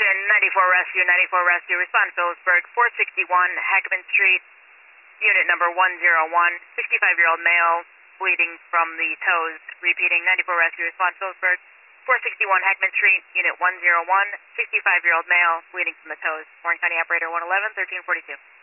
Ocean, 94 Rescue, respond Phillipsburg, 461 Hackman Street, unit number 101, 65-year-old male, bleeding from the toes. Repeating, 94 Rescue, respond Phillipsburg, 461 Hackman Street, unit 101, 65-year-old male, bleeding from the toes. Warren County Operator 111, 1342.